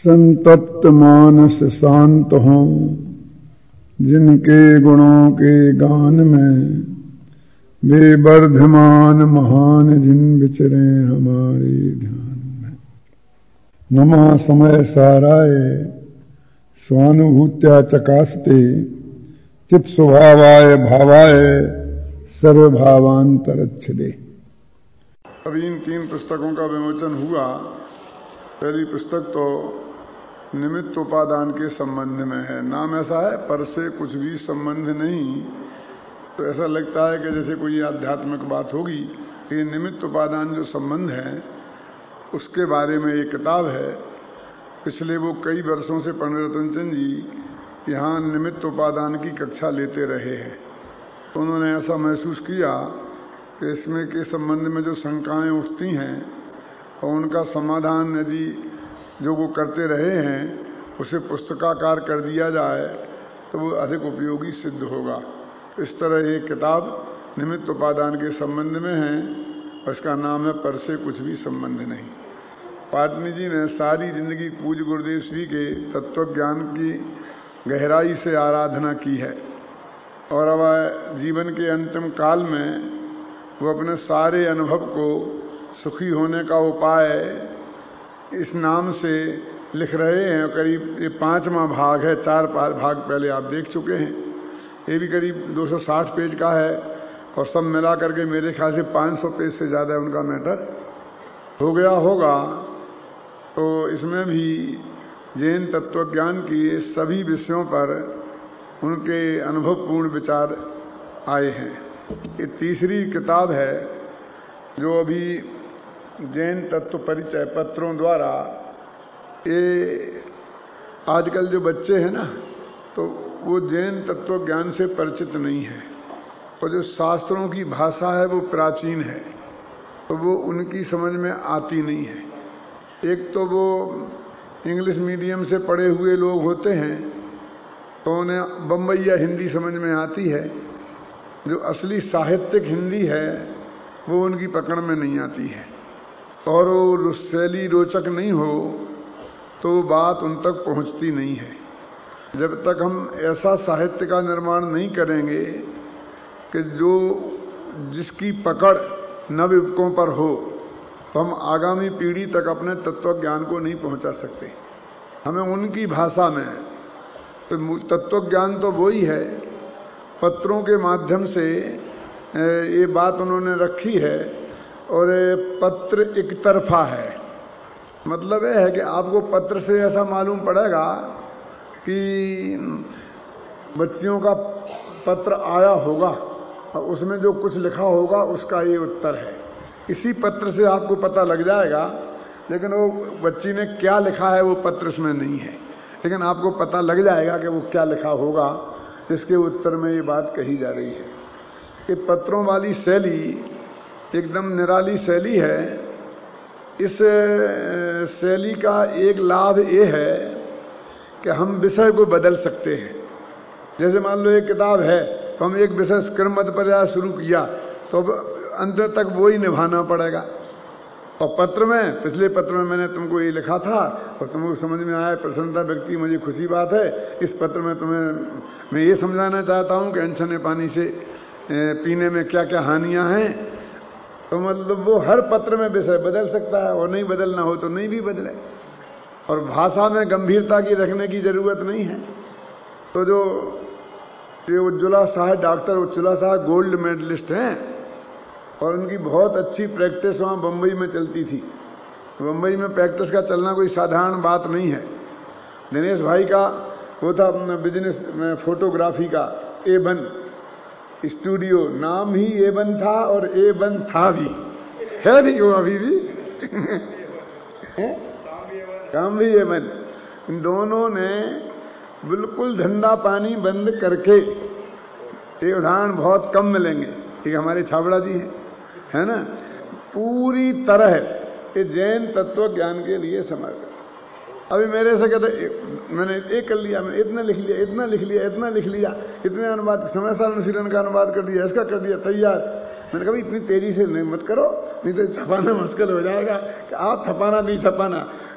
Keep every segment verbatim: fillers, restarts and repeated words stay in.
संतप्त मानस शांत हों, जिनके गुणों के गान में वे वर्धमान महान जिन विचरे हमारे ध्यान में। नमः समय साराय स्वानुभूत्या चकास्ते चित स्वभावाय भावाय सर्वभावांतरच्छदे। अभी इन तीन पुस्तकों का विमोचन हुआ। पहली पुस्तक तो निमित्त उपादान के संबंध में है। नाम ऐसा है, पर से कुछ भी संबंध नहीं। तो ऐसा लगता है कि जैसे कोई आध्यात्मिक बात होगी। ये निमित्त उपादान जो संबंध है उसके बारे में एक किताब है। पिछले वो कई वर्षों से पंडित रतन चंद जी यहाँ निमित्त उपादान की कक्षा लेते रहे हैं। तो उन्होंने ऐसा महसूस किया कि इसमें के संबंध में जो शंकाएं उठती हैं और उनका समाधान यदि जो वो करते रहे हैं उसे पुस्तकाकार कर दिया जाए तो वो अधिक उपयोगी सिद्ध होगा। इस तरह एक किताब निमित्त उपादान के संबंध में है, उसका नाम है पर से कुछ भी संबंध नहीं। पाटनी जी ने सारी जिंदगी पूज्य गुरुदेव श्री के तत्व ज्ञान की गहराई से आराधना की है और अब जीवन के अंतिम काल में वो अपने सारे अनुभव को सुखी होने का उपाय इस नाम से लिख रहे हैं। करीब ये पांचवा भाग है, चार भाग पहले आप देख चुके हैं। ये भी करीब दो सौ साठ पेज का है और सब मिला करके मेरे ख्याल से पाँच सौ पेज से ज़्यादा उनका मैटर हो गया होगा। तो इसमें भी जैन तत्वज्ञान की सभी विषयों पर उनके अनुभवपूर्ण विचार आए हैं। ये तीसरी किताब है जो अभी जैन तत्व परिचय पत्रों द्वारा, ये आजकल जो बच्चे हैं ना तो वो जैन तत्व ज्ञान से परिचित नहीं है और जो शास्त्रों की भाषा है वो प्राचीन है तो वो उनकी समझ में आती नहीं है। एक तो वो इंग्लिश मीडियम से पढ़े हुए लोग होते हैं तो उन्हें बम्बईया हिंदी समझ में आती है, जो असली साहित्यिक हिंदी है वो उनकी पकड़ में नहीं आती है और वो शैली रोचक नहीं हो तो बात उन तक पहुंचती नहीं है। जब तक हम ऐसा साहित्य का निर्माण नहीं करेंगे कि जो जिसकी पकड़ नवयुवकों पर हो तो हम आगामी पीढ़ी तक अपने तत्व ज्ञान को नहीं पहुंचा सकते। हमें उनकी भाषा में तो तत्व ज्ञान तो वही है, पत्रों के माध्यम से ये बात उन्होंने रखी है और पत्र एक तरफा है। मतलब यह है कि आपको पत्र से ऐसा मालूम पड़ेगा कि बच्चियों का पत्र आया होगा और उसमें जो कुछ लिखा होगा उसका ये उत्तर है। इसी पत्र से आपको पता लग जाएगा, लेकिन वो बच्ची ने क्या लिखा है वो पत्र उसमें नहीं है, लेकिन आपको पता लग जाएगा कि वो क्या लिखा होगा जिसके उत्तर में ये बात कही जा रही है। ये पत्रों वाली शैली एकदम निराली शैली है। इस शैली का एक लाभ ये है कि हम विषय को बदल सकते हैं। जैसे मान लो एक किताब है तो हम एक विषय क्रमबद्ध प्रयास शुरू किया तो अंत तक वो ही निभाना पड़ेगा। और पत्र में, पिछले पत्र में मैंने तुमको ये लिखा था और तुमको समझ में आया, प्रसन्नता व्यक्ति, मुझे खुशी बात है। इस पत्र में तुम्हें मैं ये समझाना चाहता हूँ कि अनछने पानी से पीने में क्या क्या हानियां हैं। तो मतलब वो हर पत्र में विषय बदल सकता है और नहीं बदलना हो तो नहीं भी बदले। और भाषा में गंभीरता की रखने की जरूरत नहीं है। तो जो ये Ujjwala Shah, doctor Ujjwala Shah gold medalist हैं और उनकी बहुत अच्छी प्रैक्टिस वहाँ बम्बई में चलती थी। बम्बई में प्रैक्टिस का चलना कोई साधारण बात नहीं है। दिनेश भाई का वो था बिजनेस में फोटोग्राफी का ए वन स्टूडियो, नाम ही ए वन था और ए वन था भी है, नहीं वो अभी भी काम भी ए वन। इन दोनों ने बिल्कुल धंधा पानी बंद करके, ये उदाहरण बहुत कम मिलेंगे, ठीक हमारे छाबड़ा जी हैं, है ना, पूरी तरह ये जैन तत्व ज्ञान के लिए समर्पित। अभी मेरे से कहते मैंने एक कर लिया, मैंने इतना लिख लिया, इतना लिख लिया, इतना लिख लिया, इतने अनुवाद, समय साल अनुशीलन का अनुवाद कर दिया, इसका कर दिया, तैयार। मैंने कहा इतनी तेजी से नहीं मत करो, नहीं तो छपाना मुश्किल हो जाएगा। कि आप छपाना नहीं छपाना,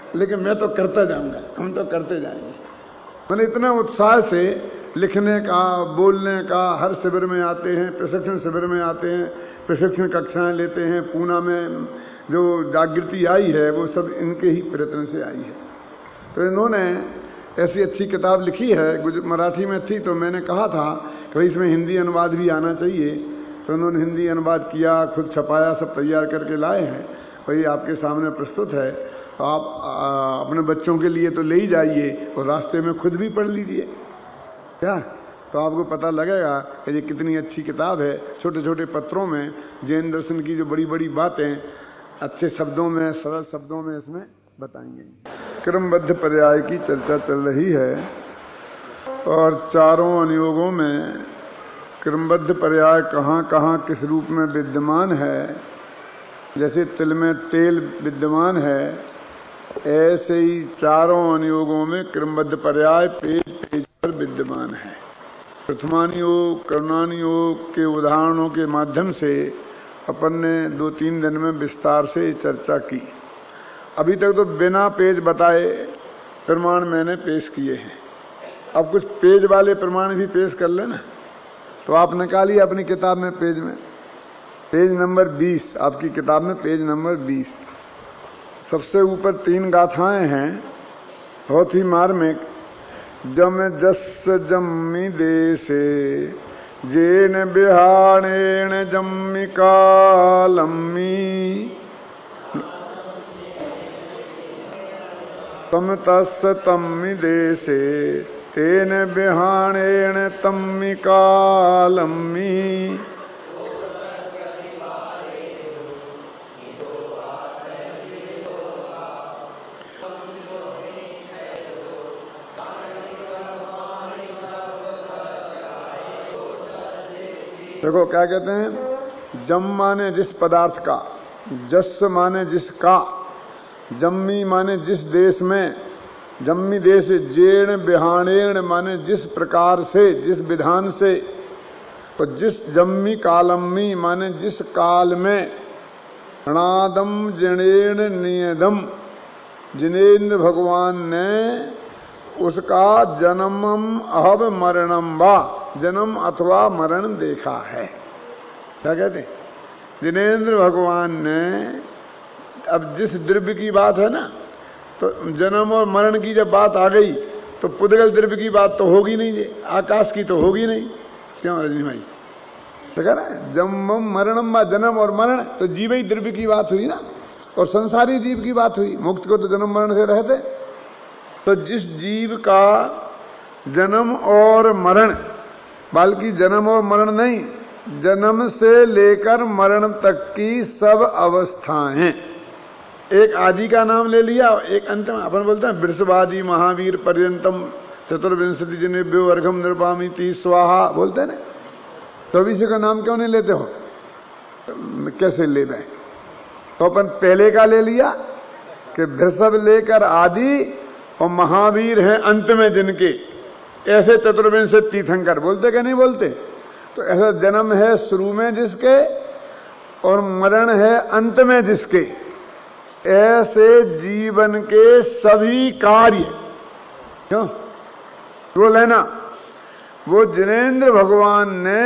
लेकिन मैं तो करता जाऊंगा, हम तो करते जाएंगे। मैंने इतना उत्साह से लिखने का, बोलने का, हर शिविर में आते हैं, प्रशिक्षण शिविर में आते हैं, प्रशिक्षण कक्षाएं लेते हैं। पूना में जो जागृति आई है वो सब इनके ही प्रयत्न से आई है। तो इन्होंने ऐसी अच्छी किताब लिखी है, मराठी में थी, तो मैंने कहा था कि भाई इसमें हिंदी अनुवाद भी आना चाहिए। तो उन्होंने हिंदी अनुवाद किया, खुद छपाया, सब तैयार करके लाए हैं। भाई आपके सामने प्रस्तुत है, तो आप आ, अपने बच्चों के लिए तो ले ही जाइए और रास्ते में खुद भी पढ़ लीजिए क्या, तो आपको पता लगेगा कि ये कितनी अच्छी किताब है। छोटे छोटे पत्रों में जैन दर्शन की जो बड़ी बड़ी बातें अच्छे शब्दों में, सरल शब्दों में इसमें बताएंगे। क्रमबद्ध पर्याय की चर्चा चल रही है और चारों अनुयोगों में क्रमबद्ध पर्याय कहाँ कहाँ किस रूप में विद्यमान है। जैसे तिल में तेल विद्यमान है, ऐसे ही चारों अनुयोगों में क्रमबद्ध पर्याय पेज पेज पर विद्यमान है। प्रथमानुयोग, करुणानुयोग के उदाहरणों के माध्यम से अपन ने दो तीन दिन में विस्तार से चर्चा की। अभी तक तो बिना पेज बताए प्रमाण मैंने पेश किए हैं। अब कुछ पेज वाले प्रमाण भी पेश कर लेना। तो आप निकालिए अपनी किताब में पेज में, पेज नंबर बीस, आपकी किताब में पेज नंबर बीस। सबसे ऊपर तीन गाथाएं हैं, बहुत ही मार्मिक। जम जस जम्मी देशे जेन बिहाणेन जम्मी कालम्मी तम तस् तम्मी देशे तेन बिहाणेन तम्मी कालम्मी। देखो क्या कहते हैं, जम माने जिस पदार्थ का, जस माने जिसका, जम्मी माने जिस देश में, जम्मी देश, जेण बिहाणेण माने जिस प्रकार से, जिस विधान से, तो जिस जम्मी कालम्मी माने जिस काल में, अणादम जनेण नियदम, जिनेन्द्र भगवान ने उसका जन्मम अहब मरणम वा, जन्म अथवा मरण देखा है। क्या कहते हैं, जिनेन्द्र भगवान ने, अब जिस द्रव्य की बात है ना, तो जन्म और मरण की जब बात आ गई तो पुद्गल द्रव्य की बात तो होगी नहीं, ये आकाश की तो होगी नहीं। क्यों रजनी भाई, तो कह रहे जन्मम मरणम वा, जन्म और मरण तो जीव ही द्रव्य की बात हुई ना, और संसारी जीव की बात हुई। मुक्त को तो जन्म मरण से रहते। तो जिस जीव का जन्म और मरण, बल्कि जन्म और मरण नहीं, जन्म से लेकर मरण तक की सब अवस्थाएं, एक आदि का नाम ले लिया, एक अंत में। अपन बोलते हैं वृषभादि महावीर पर्यंतम चतुर्विंशति जनेभ्यो अर्घम निर्वामिति स्वाहा, बोलते हैं ना। चौबीस का नाम क्यों नहीं लेते हो, तो कैसे ले रहे? तो अपन पहले का ले लिया कि वृषभ लेकर आदि और महावीर हैं अंत में जिनके, ऐसे चतुर्विंशति तीर्थंकर बोलते क्या नहीं बोलते? तो ऐसा जन्म है शुरू में जिसके और मरण है अंत में जिसके, ऐसे जीवन के सभी कार्य, क्यों वो लेना, वो जिनेन्द्र भगवान ने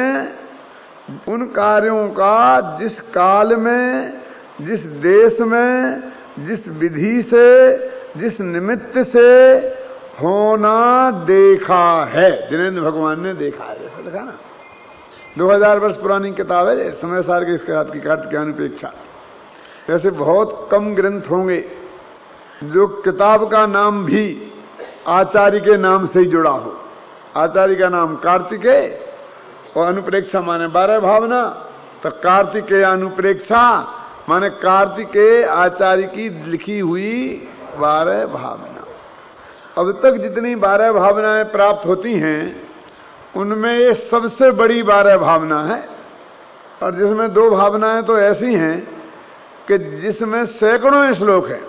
उन कार्यों का जिस काल में, जिस देश में, जिस विधि से, जिस निमित्त से होना देखा है, जिनेन्द्र भगवान ने देखा है। जैसे लिखा ना, दो हजार वर्ष पुरानी किताब है समय सार के इसके हाथ की कार्तिक अनुपेक्षा। ऐसे बहुत कम ग्रंथ होंगे जो किताब का नाम भी आचार्य के नाम से ही जुड़ा हो। आचार्य का नाम कार्तिकेय और अनुप्रेक्षा माने बारह भावना, तो कार्तिकेय अनुप्रेक्षा माने कार्तिकेय आचार्य की लिखी हुई बारह भावना। अब तक जितनी बारह भावनाएं प्राप्त होती हैं उनमें ये सबसे बड़ी बारह भावना है, और जिसमें दो भावनाएं तो ऐसी हैं कि जिसमें सैकड़ों श्लोक है।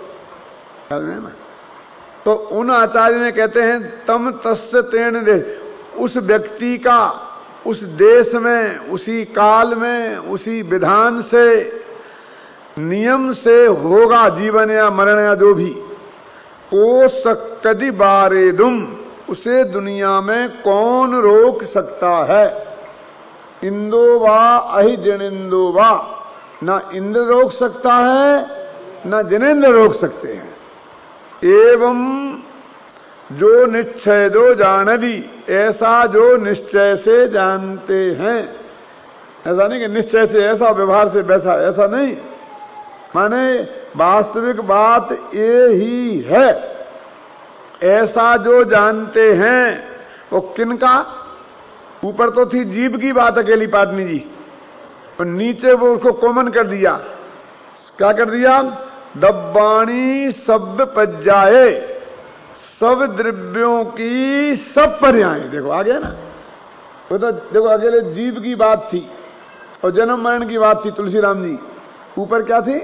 तो उन आचार्य ने कहते हैं तम तस्य तेन दे, उस व्यक्ति का उस देश में, उसी काल में, उसी विधान से, नियम से होगा जीवन या मरण या जो भी, को सक्तदि बारेदुम, उसे दुनिया में कौन रोक सकता है। इंदो वा अहि जिनेंदो वा, ना इंद्र रोक सकता है ना जिनेंद्र रोक सकते हैं। एवं जो निश्चय दो जानदी, ऐसा जो निश्चय से जानते हैं। ऐसा नहीं कि निश्चय से ऐसा, व्यवहार से वैसा, ऐसा नहीं। माने वास्तविक बात ये ही है। ऐसा जो जानते हैं वो किनका? ऊपर तो थी जीव की बात अकेली पाटनी जी, और नीचे वो उसको कॉमन कर दिया। क्या कर दिया? दब्बाणी शब्द पज्जाए, सब द्रव्यों की सब पर्याय। देखो आ गया ना, वो तो देखो अकेले जीव की बात थी और जन्म मरण की बात थी तुलसीराम जी। ऊपर क्या थी?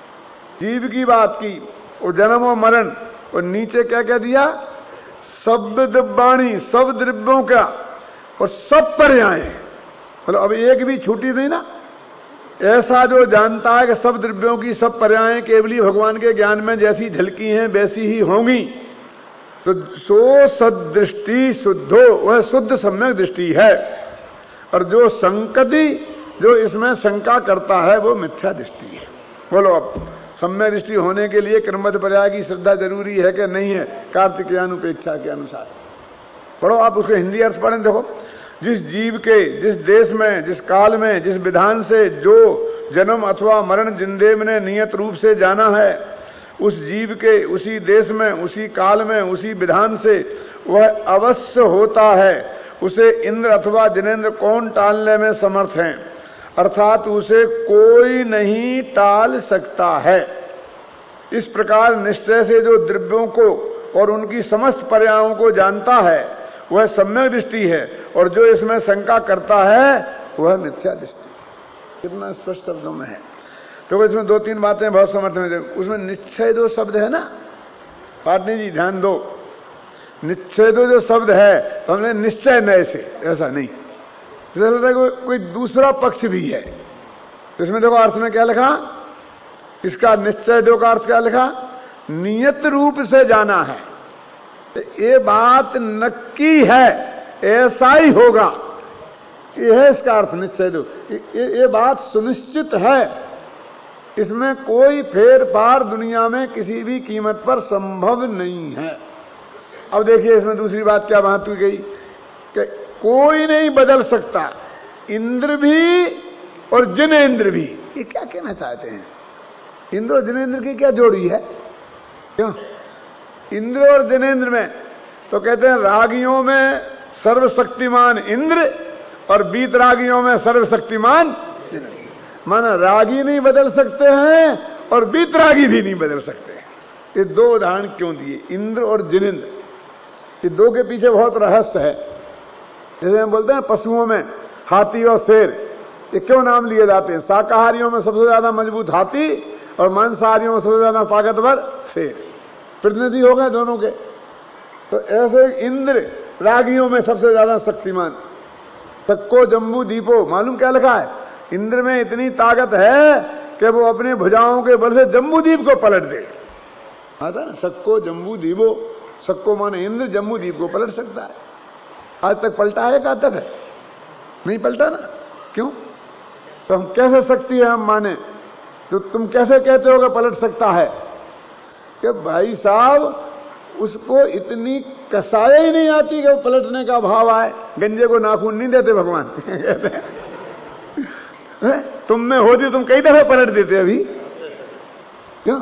जीव की बात की और जन्म और मरण, और नीचे क्या कह दिया? शब्द दिव्याणी, सब द्रव्यों का और सब पर्याय। मतलब अब एक भी छूटी नहीं ना। ऐसा जो जानता है कि सब द्रव्यों की सब पर्याय केवली भगवान के ज्ञान में जैसी झलकी हैं वैसी ही होंगी, तो सो सदृष्टि शुद्धो, वह शुद्ध सम्यक दृष्टि है। और जो संकति, जो इसमें शंका करता है, वो मिथ्या दृष्टि है। बोलो अब सम्यक दृष्टि होने के लिए क्रमबद्ध पर्याय की श्रद्धा जरूरी है कि नहीं है? कार्तिकेयानुपेक्षा के अनुसार पढ़ो आप, उसके हिंदी अर्थ पढ़ें। देखो, जिस जीव के, जिस देश में, जिस काल में, जिस विधान से जो जन्म अथवा मरण जिनदेव ने नियत रूप से जाना है, उस जीव के उसी देश में, उसी काल में, उसी विधान से वह अवश्य होता है। उसे इंद्र अथवा जिनेंद्र कौन टालने में समर्थ हैं? अर्थात उसे कोई नहीं टाल सकता है। इस प्रकार निश्चय से जो द्रव्यों को और उनकी समस्त पर्यायों को जानता है वह सम्यक दृष्टि है, और जो इसमें शंका करता है वह मिथ्या दृष्टि। कितना स्पष्ट शब्दों में है। तो इसमें दो तीन बातें बहुत समर्थ में। उसमें निश्चय दो शब्द है ना, पाटनी जी ध्यान दो। निश्चय दो जो शब्द है तो हमने निश्चय नए से, ऐसा नहीं। को, कोई दूसरा पक्ष भी है। तो इसमें देखो अर्थ में क्या लिखा? इसका निश्चय दो का अर्थ क्या लिखा? नियत रूप से जाना है। तो ये बात नक्की है, ऐसा ही होगा, यह है इसका अर्थ। निश्चय दो, ये, ये बात सुनिश्चित है, इसमें कोई फेर फार दुनिया में किसी भी कीमत पर संभव नहीं है। अब देखिए इसमें दूसरी बात क्या बात हुई गई कि कोई नहीं बदल सकता, इंद्र भी और जिनेंद्र भी। ये क्या कहना चाहते हैं? इंद्र और जिनेंद्र की क्या जोड़ी है? क्यों इंद्र और जिनेंद्र में? तो कहते हैं रागियों में सर्वशक्तिमान इंद्र और बीतरागियों में सर्वशक्तिमान जिनेंद्र। माना रागी नहीं बदल सकते हैं और बीतरागी भी नहीं बदल सकते हैं। ये दो उदाहरण क्यों दिए? इंद्र और जिनेंद्र, ये दो के पीछे बहुत रहस्य है। जैसे हम बोलते हैं पशुओं में हाथी और शेर, ये क्यों नाम लिए जाते हैं? शाकाहारियों में सबसे ज्यादा मजबूत हाथी और मांसाहारियों में सबसे ज्यादा ताकतवर शेर, प्रतिनिधि हो गए दोनों के। तो ऐसे इंद्र रागियों में सबसे ज्यादा शक्तिमान। सक्को जम्बू दीपो, मालूम क्या लिखा है? इंद्र में इतनी ताकत है कि वो अपनी भुजाओं के बल से जम्बू द्वीप को पलट दे। आता ना सक्को जम्बू दीपो, सक्को माने इंद्र, जम्बू द्वीप को पलट सकता है। आज तक पलटा है? कहा तक है? नहीं पलटा ना। क्यों? तो हम कैसे शक्ति है हम माने? तो तुम कैसे कहते हो कि पलट सकता है? कि भाई साहब उसको इतनी कसाई ही नहीं आती कि वो पलटने का भाव आए। गंजे को नाखून नहीं देते भगवान। तुम में होती तुम कई दफे पलट देते अभी। क्यों?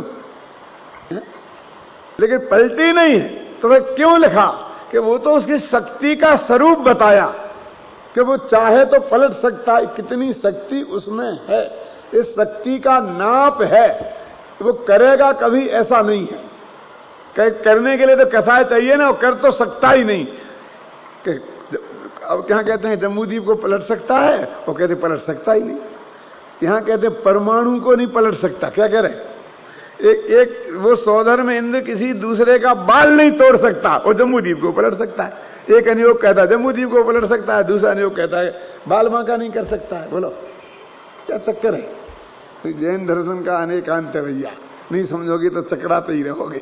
लेकिन पलटी नहीं है तो वह क्यों लिखा? कि वो तो उसकी शक्ति का स्वरूप बताया कि वो चाहे तो पलट सकता है। कितनी शक्ति उसमें है, इस शक्ति का नाप है। वो करेगा कभी ऐसा नहीं है। करने के लिए तो कसाय चाहिए ना, वो कर तो सकता ही नहीं। अब क्या कहते हैं जम्बूद्वीप को पलट सकता है? वो कहते पलट सकता ही नहीं। यहां कहते परमाणु को नहीं पलट सकता। क्या कह रहे? एक एक वो सौधर में इंद्र किसी दूसरे का बाल नहीं तोड़ सकता, वो जम्बूद्वीप को पलट सकता है। एक अनियोग कहता है जम्बूद्वीप को पलट सकता है, दूसरा अनियोग कहता है बाल बांका नहीं कर सकता है। बोलो क्या चक्कर है? जैन दर्शन का अनेकांत है भैया। नहीं समझोगे तो चकराते ही रहोगे।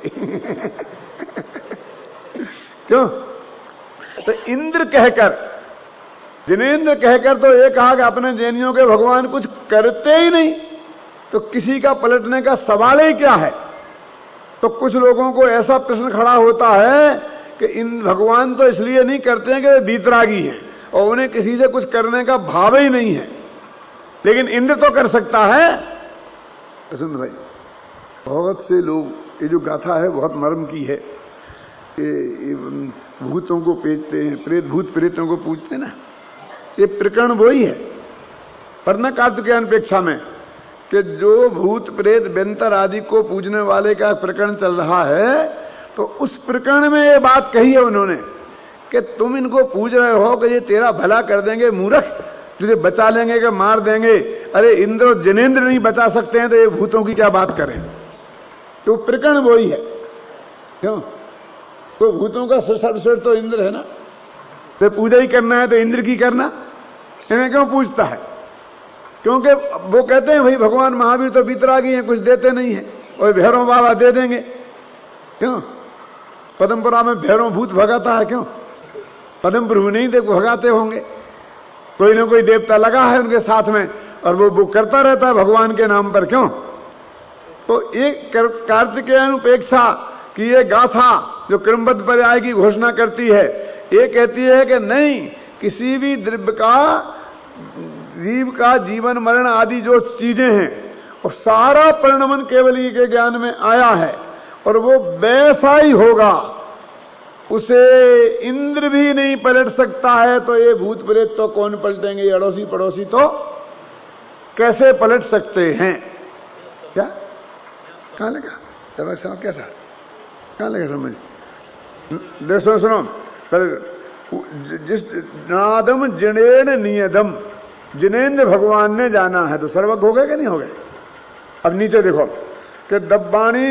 क्यों? तो इंद्र कहकर, जिनेंद्र कहकर तो ये कहा कि अपने जैनियों के भगवान कुछ करते ही नहीं, तो किसी का पलटने का सवाल ही क्या है। तो कुछ लोगों को ऐसा प्रश्न खड़ा होता है कि इन भगवान तो इसलिए नहीं करते हैं कि वे वीतरागी हैं और उन्हें किसी से कुछ करने का भाव ही नहीं है, लेकिन इंद्र तो कर सकता है। सुन भाई, बहुत से लोग, ये जो गाथा है बहुत मर्म की है, ये भूतों को पूजते हैं, प्रेत भूत प्रेतों को पूजते हैं ना, ये प्रकरण वही है पर न कार्तिकेयन अपेक्षा में कि जो भूत प्रेत व्यंतर आदि को पूजने वाले का प्रकरण चल रहा है, तो उस प्रकरण में ये बात कही है उन्होंने कि तुम इनको पूज रहे हो कि ये तेरा भला कर देंगे, मूर्ख, तुझे बचा लेंगे कि मार देंगे। अरे इंद्र और जनेंद्र नहीं बचा सकते हैं तो ये भूतों की क्या बात करें। तो प्रकरण वही है। क्यों? तो भूतों का सर्वश्रेष्ठ तो इंद्र है ना, तो पूजा ही करना है तो इंद्र की करना, इन्हें क्यों पूछता है? क्योंकि वो कहते हैं भाई भगवान महावीर तो वीतरागी हैं, कुछ देते नहीं है, और भैरव बाबा दे देंगे। क्यों? पद्मपुरा में भैरव भूत भगाता है, क्यों? पद्म प्रभु नहीं देखो भगाते होंगे, कोई ना कोई देवता लगा है उनके साथ में और वो वो करता रहता है भगवान के नाम पर। क्यों? तो एक कार्तिकेयन उपेक्षा की ये गाथा जो क्रमबद्ध पर्याय की घोषणा करती है, ये कहती है कि नहीं, किसी भी द्रव्य का, जीव का जीवन मरण आदि जो चीजें हैं, और सारा परिणमन केवल ही के ज्ञान में आया है और वो वैसा ही होगा, उसे इंद्र भी नहीं पलट सकता है। तो ये भूत प्रेत तो कौन पलटेंगे? ये अड़ोसी पड़ोसी तो कैसे पलट सकते हैं? क्या कहां लगा समझ? साहब क्या था? कहां लगा समझ? देखो सुनो, जिस नादम जिनेन नियदम, जिनेन्द्र भगवान ने जाना है तो सर्वज्ञ हो गए कि नहीं हो गए? अब नीचे देखो कि दब्बाणी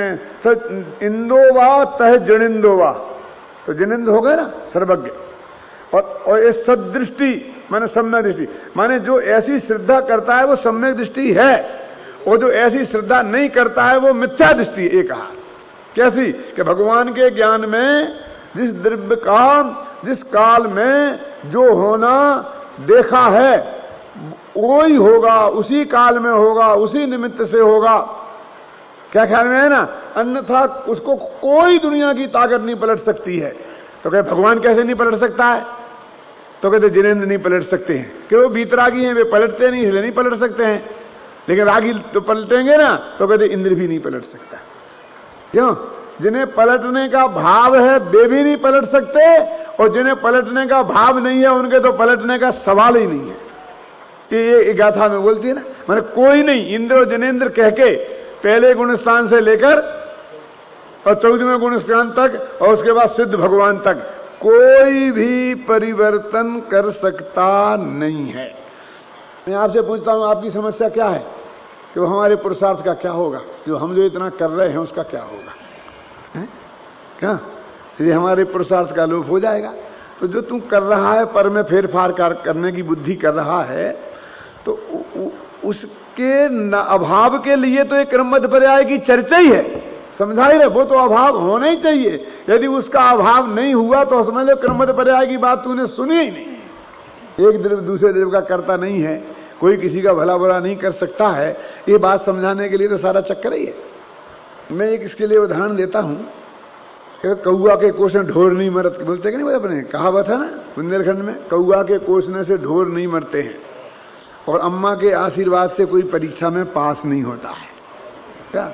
इंदोवा तह जिनेन्दोवा, तो जिनेन्द्र हो गए ना सर्वज्ञ। और, और ये सदृष्टि माने सम्यक दृष्टि, माने जो ऐसी श्रद्धा करता है वो सम्यक दृष्टि है, और जो ऐसी श्रद्धा नहीं करता है वो मिथ्या दृष्टि। ये कहा कैसी? कि भगवान के ज्ञान में जिस द्रव्य का जिस काल में जो होना देखा है वही होगा, उसी काल में होगा, उसी निमित्त से होगा। क्या ख्याल में है ना? अन्यथा उसको कोई दुनिया की ताकत नहीं पलट सकती है। तो कहे भगवान कैसे नहीं पलट सकता है? तो कहते जिनेंद्र नहीं पलट सकते हैं कि वो वीतरागी हैं, वे पलटते नहीं, इसलिए नहीं पलट सकते हैं। लेकिन रागी तो पलटेंगे ना, तो कहते इंद्र भी नहीं पलट सकता। क्यों? जिन्हें पलटने का भाव है वे भी नहीं पलट सकते, और जिन्हें पलटने का भाव नहीं है उनके तो पलटने का सवाल ही नहीं है। ये गाथा में बोलती है ना, माने कोई नहीं, इंद्र और जिनेंद्र कह के पहले गुण स्थान से लेकर और चौदहवें गुण स्थान तक और उसके बाद सिद्ध भगवान तक कोई भी परिवर्तन कर सकता नहीं है। मैं आपसे पूछता हूं, आपकी समस्या क्या है? कि वो हमारे पुरुषार्थ का क्या होगा? जो हम जो इतना कर रहे हैं उसका क्या होगा? है? क्या ये हमारे पुरुषार्थ का लोप हो जाएगा? तो जो तू कर रहा है पर में फेर फार करने की बुद्धि कर रहा है, तो उ, उ, उसके न अभाव के लिए तो एक क्रमबद्ध पर्याय की चर्चा ही है, समझा ही रहे। वो तो अभाव होना ही चाहिए, यदि उसका अभाव नहीं हुआ तो समझ लो क्रमबद्ध पर्याय की बात तूने सुनी ही नहीं। एक द्रव्य दूसरे द्रव्य का करता नहीं है, कोई किसी का भला बुरा नहीं कर सकता है, ये बात समझाने के लिए तो सारा चक्कर ही है। मैं एक इसके लिए उदाहरण देता हूं, कौआ के कोस में ढोर नहीं मरत, बोलते कि नहीं बोले अपने, कहावत है ना बुंदेलखंड में, कौआ के कोसने से ढोर नहीं मरते हैं, और अम्मा के आशीर्वाद से कोई परीक्षा में पास नहीं होता है। क्या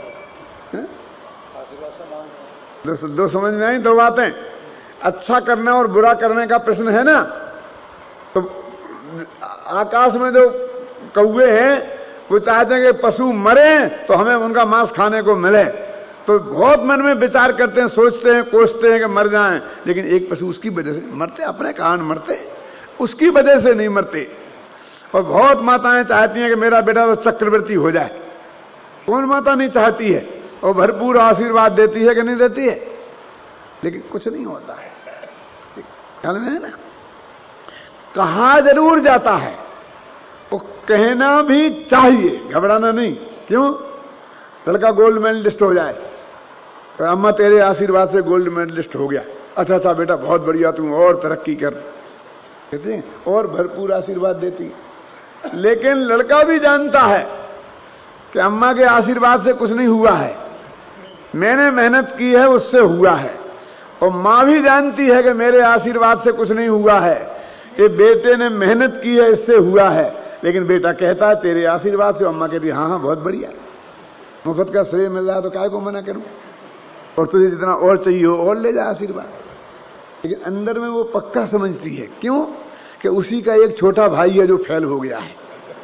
दो, दो समझ में आई? दो बातें, अच्छा करना और बुरा करने का प्रश्न है ना। तो आकाश में जो कौए हैं वो चाहते हैं कि पशु मरे तो हमें उनका मांस खाने को मिले, तो बहुत मन में विचार करते हैं, सोचते हैं, कोसते हैं कि मर जाएं, लेकिन एक पशु उसकी वजह से मरते, अपने कारण मरते, उसकी वजह से नहीं मरते। और बहुत माताएं चाहती हैं कि मेरा बेटा तो चक्रवर्ती हो जाए। कौन माता नहीं चाहती है? और भरपूर आशीर्वाद देती है कि नहीं देती है? लेकिन कुछ नहीं होता है, ख्याल में है ना। कहा जरूर जाता है, वो कहना भी चाहिए, घबराना नहीं। क्यों? लड़का गोल्ड मेडलिस्ट हो जाए तो अम्मा तेरे आशीर्वाद से गोल्ड मेडलिस्ट हो गया, अच्छा अच्छा बेटा बहुत बढ़िया, तुम और तरक्की कर, कहते हैं, और भरपूर आशीर्वाद देती। लेकिन लड़का भी जानता है कि अम्मा के आशीर्वाद से कुछ नहीं हुआ है, मैंने मेहनत की है उससे हुआ है। और मां भी जानती है कि मेरे आशीर्वाद से कुछ नहीं हुआ है, ये बेटे ने मेहनत की है इससे हुआ है। लेकिन बेटा कहता है तेरे आशीर्वाद से, अम्मा कहती है हाँ हाँ बहुत बढ़िया, मुफ्त का श्रेय मिल रहा है तो काय को मना करूं, और तुझे जितना और चाहिए हो और ले जा आशीर्वाद। लेकिन अंदर में वो पक्का समझती है, क्यों कि उसी का एक छोटा भाई है जो फेल हो गया है।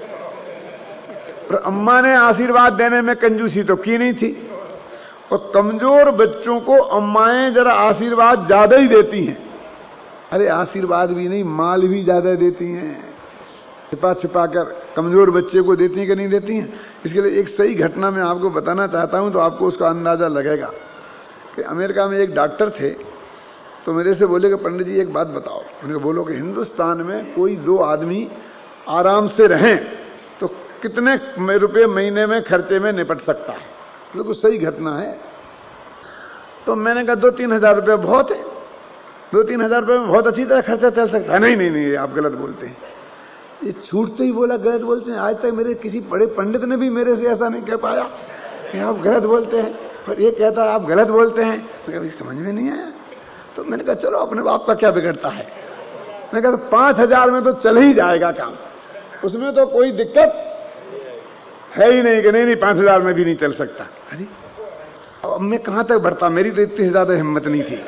और अम्मा ने आशीर्वाद देने में कंजूसी तो की नहीं थी, और कमजोर बच्चों को अम्माएं जरा आशीर्वाद ज्यादा ही देती हैं। अरे आशीर्वाद भी नहीं, माल भी ज्यादा देती हैं, छिपा छिपा कर कमजोर बच्चे को देती हैं कि नहीं देती हैं। इसके लिए एक सही घटना मैं आपको बताना चाहता हूं तो आपको उसका अंदाजा लगेगा कि अमेरिका में एक डॉक्टर थे, तो मेरे से बोले कि पंडित जी एक बात बताओ। उन्होंने बोलो कि हिंदुस्तान में कोई दो आदमी आराम से रहें तो कितने रुपए महीने में खर्चे में निपट सकता है। बिल्कुल सही घटना है। तो मैंने कहा दो तीन हजार रुपये बहुत है, दो तीन हजार रुपये में बहुत अच्छी तरह खर्चा चल सकता है। नहीं नहीं नहीं आप गलत बोलते हैं। ये छूटते ही बोला गलत बोलते हैं। आज तक मेरे किसी बड़े पंडित ने भी मेरे से ऐसा नहीं कह पाया कि आप गलत बोलते हैं, पर ये कहता है आप गलत बोलते हैं। मैं समझ में नहीं आया। तो मैंने कहा चलो अपने बाप का क्या बिगड़ता है। मैंने कहा तो पांच हजार में तो चल ही जाएगा काम, उसमें तो कोई दिक्कत है ही नहीं कि नहीं नहीं पांच हजार में भी नहीं चल सकता। अरे अब मैं कहां तक बढ़ता, मेरी तो इतनी ज्यादा हिम्मत नहीं थी।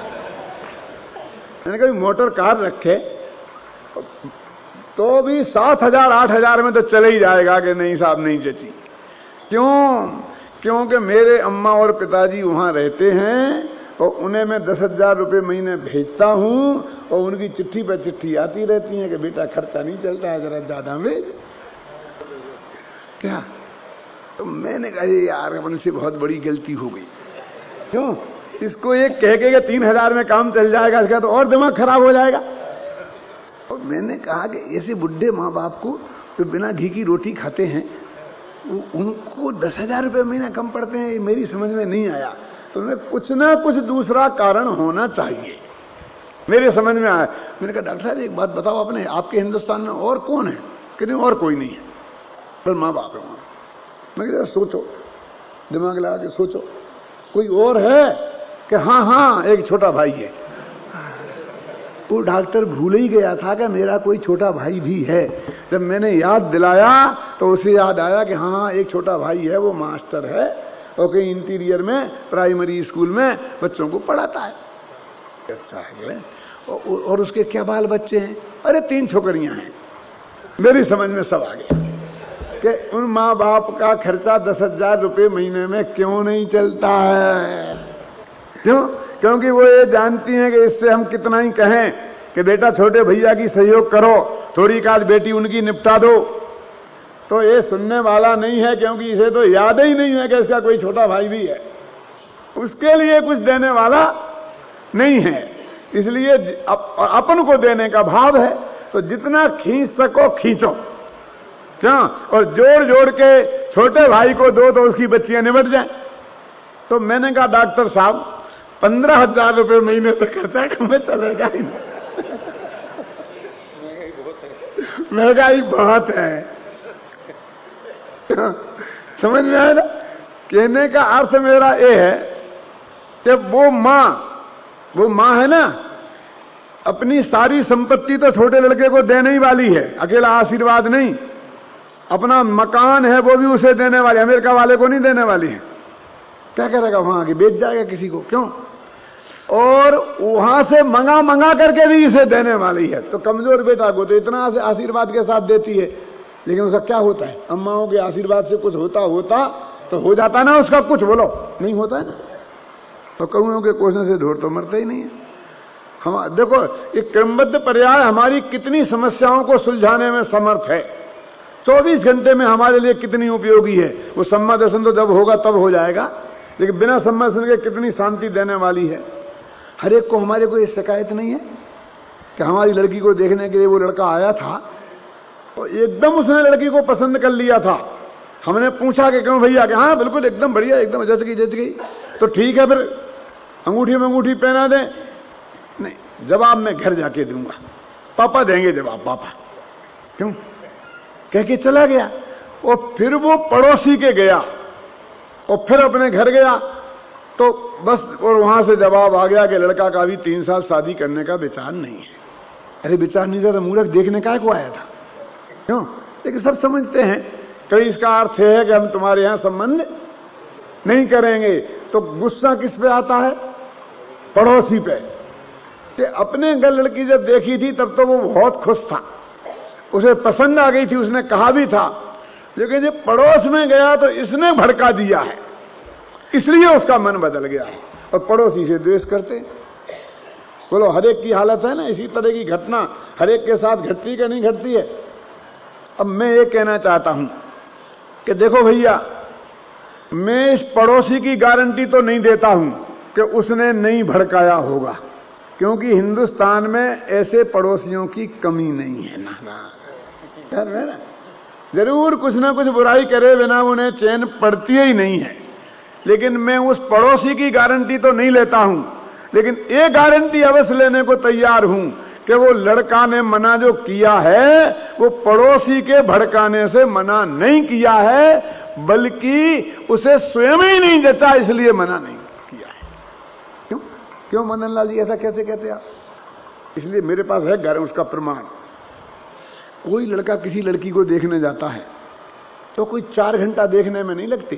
मैंने कहा मोटर कार रखे तो भी सात हजार आठ हजार में तो चले ही जाएगा कि नहीं साहब नहीं जची। क्यों? क्योंकि मेरे अम्मा और पिताजी वहां रहते हैं और उन्हें मैं दस हजार रुपये महीने भेजता हूं और उनकी चिट्ठी पर चिट्ठी आती रहती है कि बेटा खर्चा नहीं चलता है, जरा ज्यादा भेज। क्या? तो मैंने कहा यार अपन से बहुत बड़ी गलती हो गई। क्यों? इसको एक कह के तीन हजार में काम चल जाएगा, इसका तो और दिमाग खराब हो जाएगा। और मैंने कहा कि ऐसे बुढ़े माँ बाप को जो बिना घी की रोटी खाते हैं उनको दस हजार रुपये महीना कम पड़ते हैं, मेरी समझ में नहीं आया। तो मैं कुछ ना कुछ दूसरा कारण होना चाहिए, मेरे समझ में आया। मैंने कहा डॉक्टर साहब एक बात बताओ, अपने आपके हिंदुस्तान में और कौन है? कि और कोई नहीं है, तो माँ बाप है वहां। मैं कहा सोचो, दिमाग लगा के सोचो कोई और है? कि हाँ हाँ एक छोटा भाई है। वो डॉक्टर भूल ही गया था कि मेरा कोई छोटा भाई भी है। जब मैंने याद दिलाया तो उसे याद आया कि हाँ एक छोटा भाई है, वो मास्टर है और कहीं इंटीरियर में प्राइमरी स्कूल में बच्चों को पढ़ाता है। अच्छा है। और, और उसके क्या बाल बच्चे हैं? अरे तीन छोकरियां हैं। मेरी समझ में सब आ गया कि उन माँ बाप का खर्चा दस हजार रुपये महीने में क्यों नहीं चलता है। क्यों? क्योंकि वो ये जानती हैं कि इससे हम कितना ही कहें कि बेटा छोटे भैया की सहयोग करो, थोड़ी काज बेटी उनकी निपटा दो, तो ये सुनने वाला नहीं है, क्योंकि इसे तो याद ही नहीं है कि इसका कोई छोटा भाई भी है। उसके लिए कुछ देने वाला नहीं है, इसलिए अप, अपन को देने का भाव है। तो जितना खींच सको खींचो, क्या? और जोड़ जोड़ के छोटे भाई को दो तो उसकी बच्चियां निपट जाए। तो मैंने कहा डॉक्टर साहब पंद्रह हजार रुपये महीने तक खर्चा कम चलेगा ही नहीं। महंगाई बहुत है। समझ में आया ना? कहने का अर्थ मेरा ये है कि वो माँ वो माँ है ना, अपनी सारी संपत्ति तो छोटे लड़के को देने ही वाली है, अकेला आशीर्वाद नहीं। अपना मकान है वो भी उसे देने वाली, अमेरिका वाले को नहीं देने वाली है। क्या करेगा वहां आके? बेच जाएगा किसी को। क्यों? और वहां से मंगा मंगा करके भी इसे देने वाली है। तो कमजोर बेटा को तो इतना आशीर्वाद के साथ देती है, लेकिन उसका क्या होता है? अम्माओं के आशीर्वाद से कुछ होता होता तो हो जाता ना उसका कुछ, बोलो नहीं होता है ना। तो कौओं के कोसने से ढोर तो मरते ही नहीं है। हम देखो ये क्रमबद्ध पर्याय हमारी कितनी समस्याओं को सुलझाने में समर्थ है। चौबीस घंटे में हमारे लिए कितनी उपयोगी है। वो सम्मा दर्शन तो जब होगा तब हो जाएगा, लेकिन बिना सम्मा दर्शन के कितनी शांति देने वाली है। हर एक को हमारे को ये शिकायत नहीं है कि हमारी लड़की को देखने के लिए वो लड़का आया था और एकदम उसने लड़की को पसंद कर लिया था हमने पूछा कि क्यों भैया, कि हाँ बिल्कुल एकदम बढ़िया, एकदम जच गई जच गई। तो ठीक है, फिर अंगूठी में अंगूठी पहना दें। नहीं, जवाब मैं घर जाके दूंगा, पापा देंगे जवाब, पापा। क्यों? कह के चला गया। और फिर वो पड़ोसी के गया और फिर अपने घर गया, तो बस, और वहां से जवाब आ गया कि लड़का का भी तीन साल शादी करने का विचार नहीं है। अरे विचार नहीं था तो मूर्ख देखने का को आया था? क्यों? लेकिन सब समझते हैं कहीं इसका अर्थ है कि हम तुम्हारे यहां संबंध नहीं करेंगे। तो गुस्सा किस पे आता है? पड़ोसी पे। कि अपने घर लड़की जब देखी थी तब तो वो बहुत खुश था, उसे पसंद आ गई थी, उसने कहा भी था, लेकिन जब पड़ोस में गया तो इसने भड़का दिया है, इसलिए उसका मन बदल गया है। और पड़ोसी से द्वेष करते। बोलो, हर एक की हालत है ना, इसी तरह की घटना हर एक के साथ घटती कि नहीं घटती है? अब मैं ये कहना चाहता हूं कि देखो भैया, मैं इस पड़ोसी की गारंटी तो नहीं देता हूं कि उसने नहीं भड़काया होगा, क्योंकि हिंदुस्तान में ऐसे पड़ोसियों की कमी नहीं है ना, ना। जरूर कुछ ना कुछ बुराई करे बिना उन्हें चैन पड़ती ही नहीं है। लेकिन मैं उस पड़ोसी की गारंटी तो नहीं लेता हूं, लेकिन ये गारंटी अवश्य लेने को तैयार हूं कि वो लड़का ने मना जो किया है वो पड़ोसी के भड़काने से मना नहीं किया है, बल्कि उसे स्वयं ही नहीं जचा इसलिए मना नहीं किया है। क्यों क्यों मदन लाल जी ऐसा कैसे कहते आप? इसलिए मेरे पास है घर उसका प्रमाण। कोई लड़का किसी लड़की को देखने जाता है तो कोई चार घंटा देखने में नहीं लगती,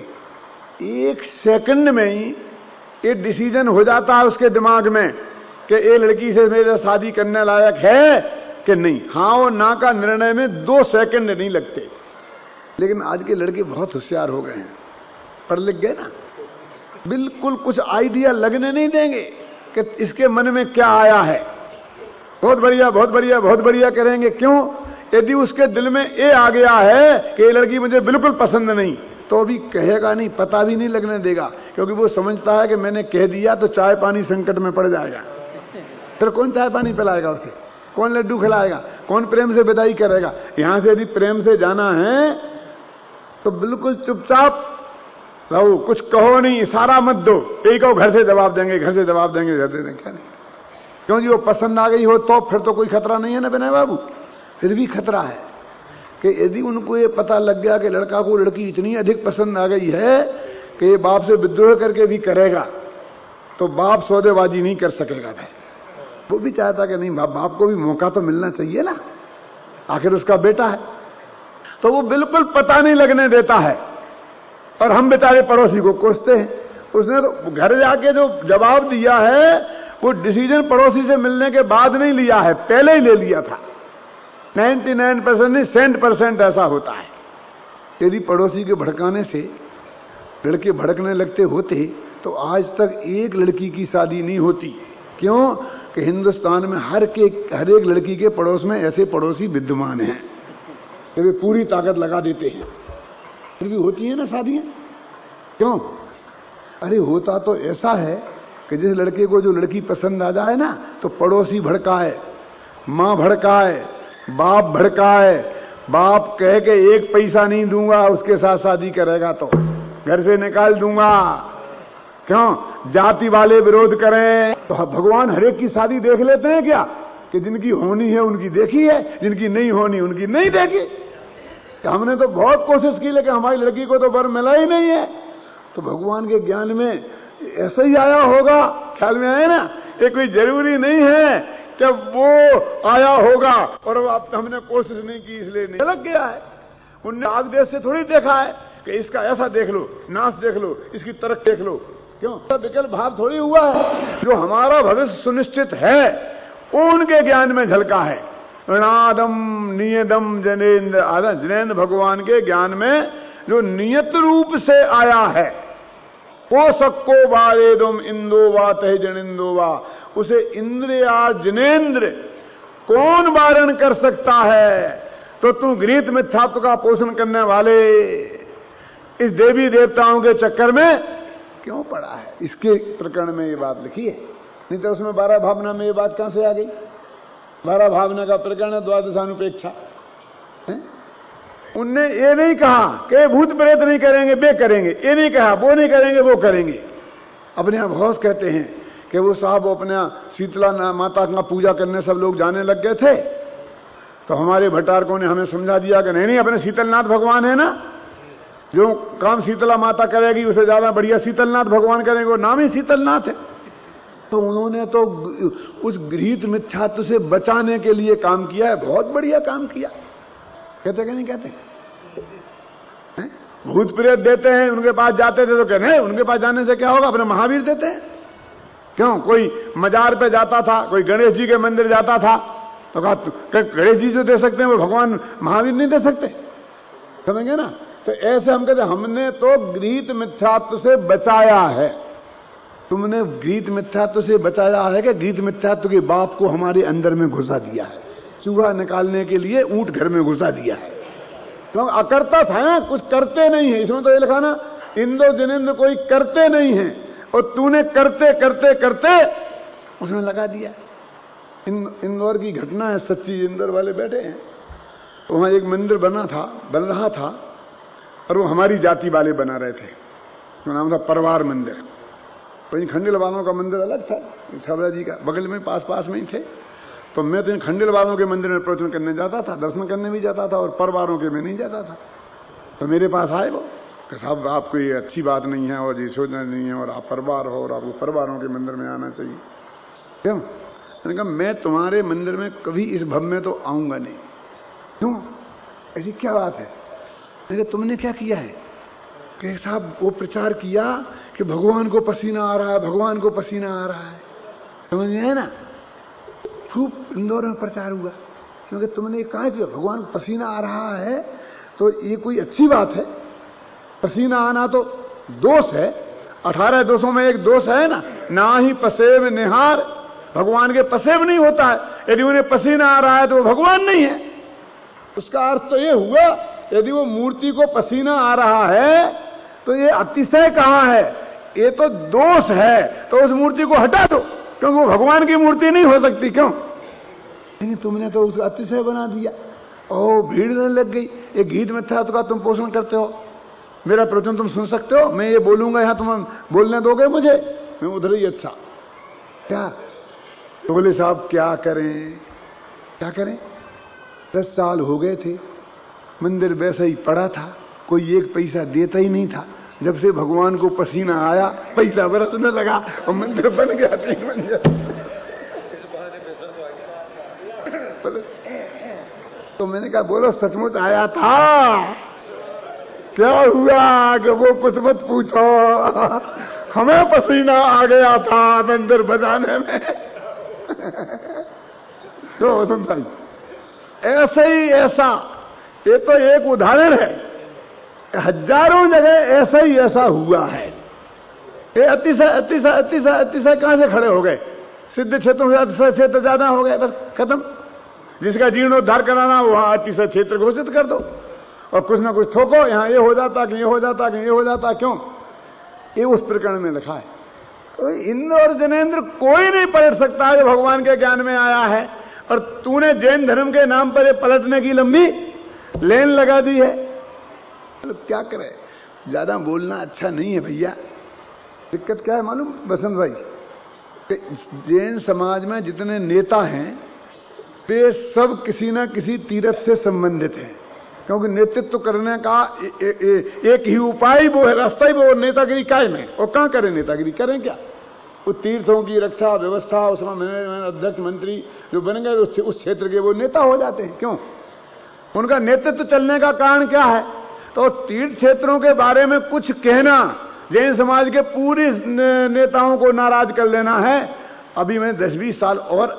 एक सेकंड में ही ये डिसीजन हो जाता है उसके दिमाग में कि ये लड़की से मेरे शादी करने लायक है कि नहीं। हाँ और ना का निर्णय में दो सेकंड नहीं लगते। लेकिन आज के लड़के बहुत होशियार हो गए हैं, पढ़ लिख गए ना, बिल्कुल कुछ आइडिया लगने नहीं देंगे कि इसके मन में क्या आया है। बहुत बढ़िया बहुत बढ़िया बहुत बढ़िया करेंगे। क्यों? यदि उसके दिल में ये आ गया है कि ये लड़की मुझे बिल्कुल पसंद नहीं, तो अभी कहेगा नहीं, पता भी नहीं लगने देगा, क्योंकि वो समझता है कि मैंने कह दिया तो चाय पानी संकट में पड़ जाएगा। फिर कौन चाय पानी पिलाएगा उसे? कौन लड्डू खिलाएगा? कौन प्रेम से विदाई करेगा? यहां से यदि प्रेम से जाना है तो बिल्कुल चुपचाप रहो, कुछ कहो नहीं, इशारा मत दो, यही कहो घर से जवाब देंगे, घर से जवाब देंगे, घर दे देंगे। क्या नहीं? क्यों जी? वो पसंद आ गई हो तो फिर तो कोई खतरा नहीं है ना विनय बाबू। फिर भी खतरा है कि यदि उनको ये पता लग गया कि लड़का को लड़की इतनी अधिक पसंद आ गई है कि ये बाप से विद्रोह करके भी करेगा, तो बाप सौदेबाजी नहीं कर सकेगा भाई। वो भी चाहता कि नहीं, बाप, बाप को भी मौका तो मिलना चाहिए ना, आखिर उसका बेटा है। तो वो बिल्कुल पता नहीं लगने देता है और हम बेचारे पड़ोसी को कोसते हैं। उसने तो घर जाके जो जवाब दिया है वो डिसीजन पड़ोसी से मिलने के बाद नहीं लिया है, पहले ही ले लिया था। निन्यानवे परसेंट नहीं, सेंट परसेंट ऐसा होता है। यदि पड़ोसी के भड़काने से लड़के भड़कने लगते होते तो आज तक एक लड़की की शादी नहीं होती। क्यों? कि हिंदुस्तान में हर के हर एक लड़की के पड़ोस में ऐसे पड़ोसी विद्यमान हैं तो वे पूरी ताकत लगा देते हैं, फिर भी होती है ना शादियां। क्यों? अरे होता तो ऐसा है कि जिस लड़के को जो लड़की पसंद आ जाए ना तो पड़ोसी भड़काए, मां भड़काए, बाप भड़काए, बाप कहे कि एक पैसा नहीं दूंगा उसके साथ शादी करेगा तो घर से निकाल दूंगा। क्यों? जाति वाले विरोध करें। तो भगवान हरेक की शादी देख लेते हैं क्या? कि जिनकी होनी है उनकी देखी है, जिनकी नहीं होनी उनकी नहीं देखी। तो हमने तो बहुत कोशिश की लेकिन हमारी लड़की को तो वर मिला ही नहीं है। तो भगवान के ज्ञान में ऐसा ही आया होगा, ख्याल में आया ना। ये कोई जरूरी नहीं है कि वो आया होगा और अब हमने कोशिश नहीं की इसलिए नहीं लग गया है। उनने आग देश से थोड़ी देखा है कि इसका ऐसा देख लो, नाश देख लो, इसकी तरफ देख लो। क्यों? विकल्प भाव थोड़ी हुआ है। जो हमारा भविष्य सुनिश्चित है वो उनके ज्ञान में झलका है। अनादम नियतम जनेन्द्र आदम, जनेन्द्र भगवान के ज्ञान में जो नियत रूप से आया है वो सक्को वारेदम इंदो वा तह जनिंदो वा, उसे इंद्र या जनेन्द्र कौन वारण कर सकता है? तो तू गृहीत मिथ्यात्व का पोषण करने वाले इस देवी देवताओं के चक्कर में क्यों पड़ा है? इसके प्रकरण में ये बात लिखी है, नहीं तो उसमें बारह भावना में ये बात कहां से आ गई? बारह भावना का प्रकरण है द्वादशानुपेक्षा। उनने ये नहीं कहा कि भूत प्रेत नहीं करेंगे, वे करेंगे, ये नहीं कहा वो नहीं करेंगे, वो करेंगे। अपने यहाँ घोष कहते हैं कि वो साहब अपने शीतला माता का पूजा करने सब लोग जाने लग गए थे, तो हमारे भट्टारकों ने हमें समझा दिया कि नहीं नहीं, अपने शीतलनाथ भगवान है ना, जो काम शीतला माता करेगी उसे ज्यादा बढ़िया शीतलनाथ भगवान करेंगे, वो नाम ही शीतलनाथ है। तो उन्होंने तो उस गृहीत मिथ्यात्व से बचाने के लिए काम किया है, बहुत बढ़िया काम किया। कहते कि नहीं कहते? है? भूत प्रेत देते हैं, उनके पास जाते थे तो कहते हैं उनके पास जाने से क्या होगा, अपने महावीर देते हैं। क्यों? कोई मजार पे जाता था, कोई गणेश जी के मंदिर जाता था तो कहा गणेश जी जो दे सकते हैं वो भगवान महावीर नहीं दे सकते, समझेंगे ना? तो ऐसे हम कहते हमने तो गृहीत मिथ्यात्व से बचाया है। तुमने गृहीत मिथ्यात्व से बचाया है कि गृहीत मिथ्यात्व के बाप को हमारे अंदर में घुसा दिया है, चूहा निकालने के लिए ऊंट घर में घुसा दिया है। तो अकर्ता था ना, कुछ करते नहीं है। इसमें तो ये लिखा ना, इंद्र जिनेंद्र कोई करते नहीं है, और तूने करते करते करते उसमें लगा दिया। इंदौर की घटना है सच्ची, इंदौर वाले बैठे हैं, तो वहां एक मंदिर बना था, बन रहा था, और वो हमारी जाति वाले बना रहे थे, तो नाम था परवार मंदिर। तो इन खंडेल वालों का मंदिर अलग था, छबरा जी का बगल में पास पास में ही थे। तो मैं तो इन खंडेल वालों के मंदिर में प्रवचन करने जाता था, दर्शन करने भी जाता था, और परवारों के में नहीं जाता था। तो मेरे पास आए वो कि साहब आपको ये अच्छी बात नहीं है और ये सोचना नहीं है, और आप परवार हो और आपको परवारों के मंदिर में आना चाहिए। क्यों? मैंने कहा मैं तुम्हारे मंदिर में कभी इस भव में तो आऊंगा नहीं। क्यों? ऐसी क्या बात है? मैंने तुमने क्या किया है कि साहब वो प्रचार किया कि भगवान को पसीना आ रहा है, भगवान को पसीना आ रहा है, समझ में है ना? खूब इंदौर में प्रचार हुआ, क्योंकि तुमने कहा कि भगवान को पसीना आ रहा है, तो ये कोई अच्छी बात है? पसीना आना तो दोष है, अठारह दोषों में एक दोष है ना, ना ही पसेब निहार, भगवान के पसेब नहीं होता है। यदि उन्हें पसीना आ रहा है तो वो भगवान नहीं है। उसका अर्थ तो ये हुआ, यदि वो मूर्ति को पसीना आ रहा है तो ये अतिशय कहाँ है, ये तो दोष है, तो उस मूर्ति को हटा दो, क्योंकि वो भगवान की मूर्ति नहीं हो सकती। क्यों? लेकिन तुमने तो उसका अतिशय बना दिया, ओ भीड़ न लग गई। ये गीत में था तो का तुम पोषण करते हो, मेरा प्रवचन तुम सुन सकते हो, मैं ये बोलूंगा यहाँ तुम बोलने दोगे मुझे, मैं उधर ही। अच्छा क्या? तो बोले साहब क्या करें क्या करें, दस साल हो गए थे, मंदिर वैसा ही पड़ा था, कोई एक पैसा देता ही नहीं था। जब से भगवान को पसीना आया पैसा बरसने लगा और मंदिर बन गया, तीन मंदिर। तो मैंने कहा बोलो सचमुच आया था? क्या हुआ कि वो कुछ मत पूछो, हमें पसीना आ गया था मंदिर बजाने में। तो सुन भाई, ऐसे ही ऐसा, ये तो एक उदाहरण है, हजारों जगह ऐसा ही ऐसा हुआ है। ये अतिशय अतिशय अतिशय अतिशय कहां से खड़े हो गए? सिद्ध क्षेत्रों से अतिशय क्षेत्र ज्यादा हो गए, बस खत्म। जिसका जीर्णोद्धार कराना वहां अतिशय क्षेत्र घोषित कर दो, और कुछ ना कुछ ठोको, यहां ये हो जाता कि ये हो जाता कि ये हो जाता। क्यों? ये उस प्रकरण में लिखा है। तो इंद्र और जनेन्द्र कोई नहीं पलट सकता है जो भगवान के ज्ञान में आया है, और तूने जैन धर्म के नाम पर ये पलटने की लंबी लेन लगा दी है। तो क्या करे, ज्यादा बोलना अच्छा नहीं है भैया। दिक्कत क्या है मालूम बसंत भाई, कि जैन समाज में जितने नेता हैं वे सब किसी न किसी तीर्थ से संबंधित हैं, क्योंकि नेतृत्व करने का ए, ए, ए, एक ही उपाय वो है, रास्ता ही वो, नेतागिरी कायम है। और कहां करें नेतागिरी, करें क्या? वो तीर्थों की रक्षा व्यवस्था, उसमें अध्यक्ष मंत्री जो बन गए उस क्षेत्र के वो नेता हो जाते हैं। क्यों? उनका नेतृत्व चलने का कारण क्या है? तो तीर्थ क्षेत्रों के बारे में कुछ कहना जैन समाज के पूरे नेताओं को नाराज कर लेना है। अभी मैं दस बीस साल और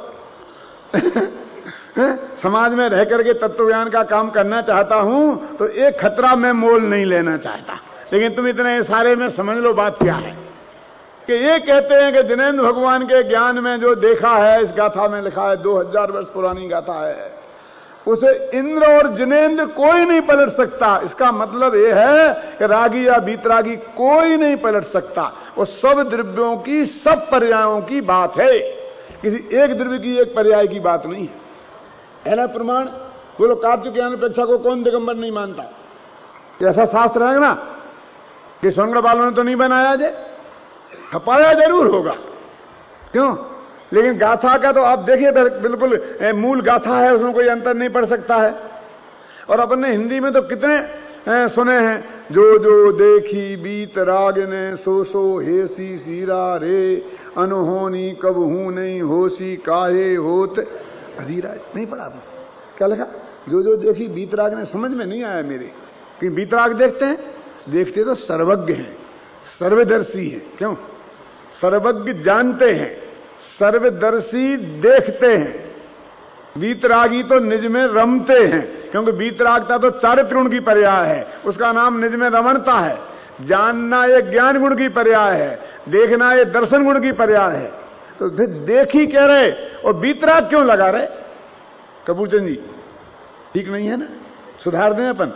समाज में रह करके तत्व ज्ञान का काम करना चाहता हूं, तो एक खतरा मैं मोल नहीं लेना चाहता। लेकिन तुम इतने सारे में समझ लो बात क्या है, कि ये कहते हैं कि जिनेन्द्र भगवान के ज्ञान में जो देखा है, इस गाथा में लिखा है, दो हजार वर्ष पुरानी गाथा है, उसे इंद्र और जिनेन्द्र कोई नहीं पलट सकता। इसका मतलब यह है कि रागी या बीतरागी कोई नहीं पलट सकता। वो सब द्रव्यों की, सब पर्यायों की बात है, किसी एक द्रव्य की, एक पर्याय की बात नहीं है। पहला प्रमाण बोलो कार्तिक अपेक्षा को कौन दिगंबर नहीं मानता? ऐसा शास्त्र है ना कि स्वर्ण वालों ने तो नहीं बनाया, जे खपाया जरूर होगा। क्यों? लेकिन गाथा का तो आप देखिए बिल्कुल मूल गाथा है, उसमें कोई अंतर नहीं पड़ सकता है। और अपने हिंदी में तो कितने सुने हैं, जो जो देखी बीत राग ने सो सो हेसी सीरा रे, अनहोनी कब हूं नहीं होसी काहे होत अधीरा। नहीं पढ़ा आपने? क्या लिखा? जो जो देखी बीत राग ने। समझ में नहीं आया मेरे कि बीत राग देखते हैं, देखते तो सर्वज्ञ हैं, सर्वदर्शी हैं। क्यों? सर्वज्ञ जानते हैं, सर्वदर्शी देखते हैं। बीतरागी तो निज में रमते हैं, क्योंकि बीतरागता तो चारित्र गुण की पर्याय है, उसका नाम निज में रमणता है। जानना ये ज्ञान गुण की पर्याय है, देखना ये दर्शन गुण की पर्याय है। तो फिर देखी कह रहे और बीतराग क्यों लगा रहे? कपूरचंद जी ठीक नहीं है ना? सुधार दें अपन।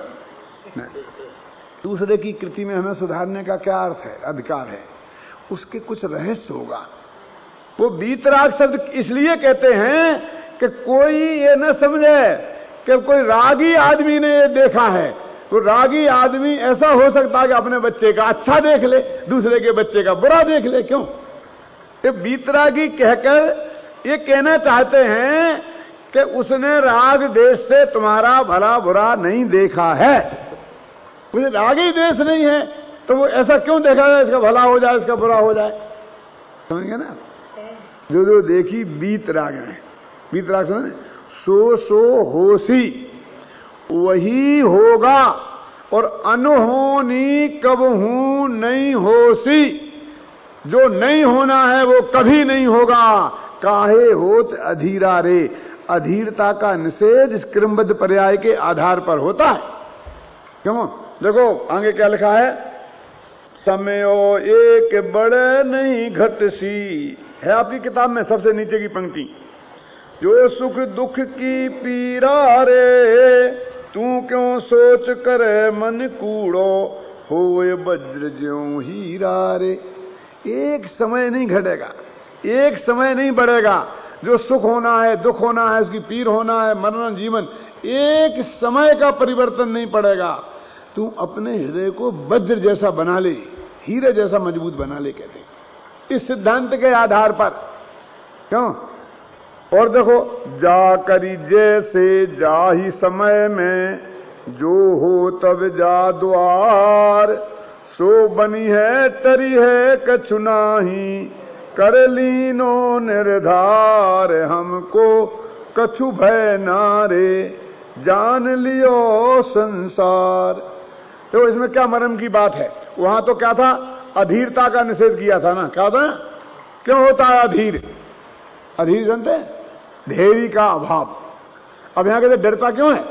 दूसरे की कृति में हमें सुधारने का क्या अर्थ है, अधिकार है? उसके कुछ रहस्य होगा। वो बीतराग शब्द इसलिए कहते हैं कि कोई ये न समझे कि कोई रागी आदमी ने ये देखा है। तो रागी आदमी ऐसा हो सकता है कि अपने बच्चे का अच्छा देख ले, दूसरे के बच्चे का बुरा देख ले। क्यों? ये बीतरागी कहकर ये कहना चाहते हैं कि उसने राग देश से तुम्हारा भला बुरा नहीं देखा है। मुझे रागी देश नहीं है तो वो ऐसा क्यों देखा जाए, इसका भला हो जाए, इसका बुरा हो जाए? समझेंगे ना? जो जो देखी बीत राग है, बीत राग समझे, सो सो होसी वही होगा, और अनहोनी कब हूं नहीं होसी, जो नहीं होना है वो कभी नहीं होगा। काहे होत अधीरा रे, अधीरता का निषेध इस क्रमबद्ध पर्याय के आधार पर होता है। क्यों? देखो आगे क्या लिखा है, समयो एक बड़े नहीं घटसी, है आपकी किताब में सबसे नीचे की पंक्ति। जो सुख दुख की पीरा रे, तू क्यों सोच करे मन कूड़ो, होए वज्र ज्यों हीरा रे। एक समय नहीं घटेगा, एक समय नहीं बढ़ेगा। जो सुख होना है, दुख होना है, उसकी पीर होना है, मरण जीवन, एक समय का परिवर्तन नहीं पड़ेगा। तू अपने हृदय को वज्र जैसा बना ले, हीरे जैसा मजबूत बना ले, कहते इस सिद्धांत के आधार पर। क्यों? और देखो, जा करी जैसे जा ही समय में, जो हो तब जा द्वार, सो बनी है तरी है कछु नाही, कर लीनो निर्धार, हमको कछु भय नारे, जान लियो संसार। तो इसमें क्या मर्म की बात है? वहां तो क्या था, अधीरता का निषेध किया था ना। क्या था? क्यों होता है अधीर? अधीर जानते हैं? धैर्य का अभाव। अब यहां कहते डरता क्यों है?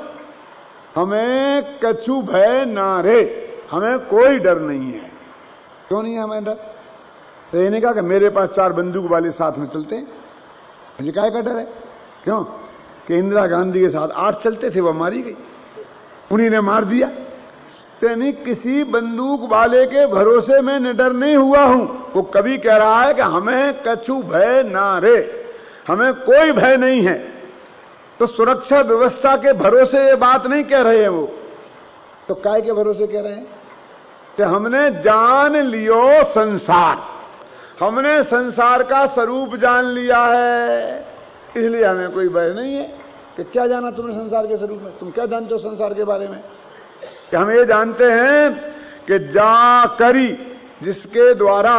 हमें कछु भय ना रे, हमें कोई डर नहीं है। क्यों नहीं है हमें डर? तो ये नहीं कहा कि मेरे पास चार बंदूक वाले साथ में चलते हैं, मुझे काय का डर है? क्यों? कि इंदिरा गांधी के साथ आठ चलते थे, वो मारी गई, उन्हीं ने मार दिया। तो नहीं, किसी बंदूक वाले के भरोसे में निडर नहीं हुआ हूं। वो कभी कह रहा है कि हमें कछु भय ना रे, हमें कोई भय नहीं है। तो सुरक्षा व्यवस्था के भरोसे ये बात नहीं कह रहे हैं वो, तो काय के भरोसे कह रहे हैं कि हमने जान लियो संसार, हमने संसार का स्वरूप जान लिया है, इसलिए हमें कोई भय नहीं है। कि क्या जाना तुमने संसार के स्वरूप में? तुम क्या जानते हो संसार के बारे में? कि हम ये जानते हैं कि जा करी, जिसके द्वारा,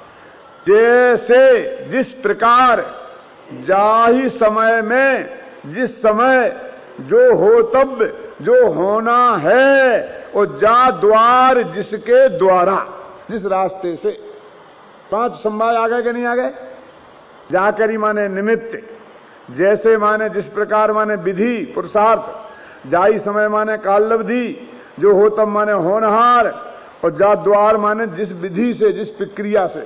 जैसे जिस प्रकार, जा ही समय में, जिस समय, जो हो तब, जो होना है, और जा द्वार, जिसके द्वारा, जिस रास्ते से। पांच संवाद आ गए कि नहीं आ गए? जा करी माने निमित्त, जैसे माने जिस प्रकार माने विधि पुरुषार्थ, जाई समय माने कालवधि, जो हो तब माने होनहार, और जा द्वार माने जिस विधि से, जिस प्रक्रिया से।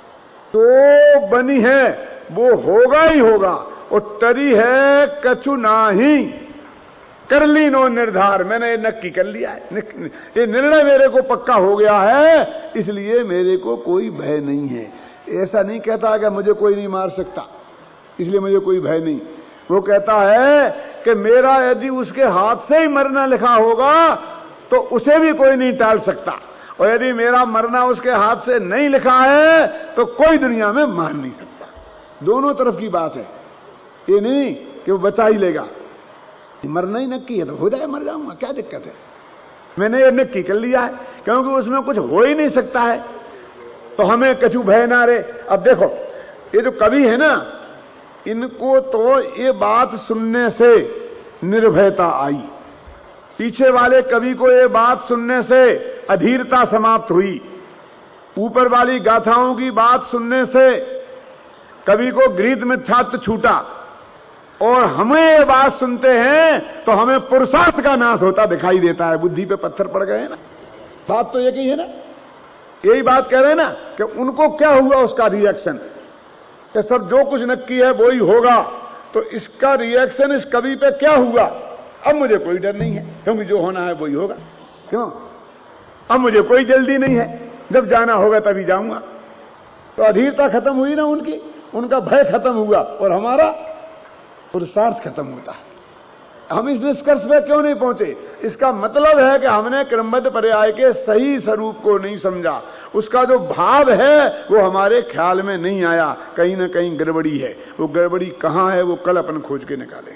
तो बनी है वो होगा ही होगा, और तरी है कछु नाही, कर ली नो निर्धार, मैंने ये नक्की कर लिया है, ये निर्णय मेरे को पक्का हो गया है, इसलिए मेरे को कोई भय नहीं है। ऐसा नहीं कहता कि मुझे कोई नहीं मार सकता, इसलिए मुझे कोई भय नहीं। वो कहता है कि मेरा यदि उसके हाथ से ही मरना लिखा होगा तो उसे भी कोई नहीं टाल सकता, और यदि मेरा मरना उसके हाथ से नहीं लिखा है तो कोई दुनिया में मार नहीं सकता। दोनों तरफ की बात है, ये नहीं कि वो बचा ही लेगा। मरना ही नक्की है तो हो जाए, मर जाऊंगा, क्या दिक्कत है। मैंने ये नक्की कर लिया है क्योंकि उसमें कुछ हो ही नहीं सकता है, तो हमें कछु भय ना रे। अब देखो ये जो कवि है ना, इनको तो ये बात सुनने से निर्भयता आई, पीछे वाले कवि को ये बात सुनने से अधीरता समाप्त हुई, ऊपर वाली गाथाओं की बात सुनने से कवि को गृहीत मिथ्यात्व छूटा, और हमें ये बात सुनते हैं तो हमें पुरुषार्थ का नाश होता दिखाई देता है। बुद्धि पे पत्थर पड़ गए ना, बात तो यही है ना, यही बात कह रहे हैं ना कि उनको क्या हुआ, उसका रिएक्शन कि सब जो कुछ नक्की है वो ही होगा, तो इसका रिएक्शन इस कवि पे क्या हुआ। अब मुझे कोई डर नहीं है क्योंकि जो होना है वही होगा। क्यों? अब मुझे कोई जल्दी नहीं है, जब जाना होगा तभी जाऊंगा। तो अधीरता खत्म हुई ना उनकी, उनका भय खत्म हुआ और हमारा पुरुषार्थ खत्म होता है। हम इस निष्कर्ष पे क्यों नहीं पहुंचे? इसका मतलब है कि हमने क्रमबद्ध पर्याय के सही स्वरूप को नहीं समझा, उसका जो भाव है वो हमारे ख्याल में नहीं आया, कहीं ना कहीं गड़बड़ी है। वो गड़बड़ी कहां है वो कल अपन खोज के निकालेंगे।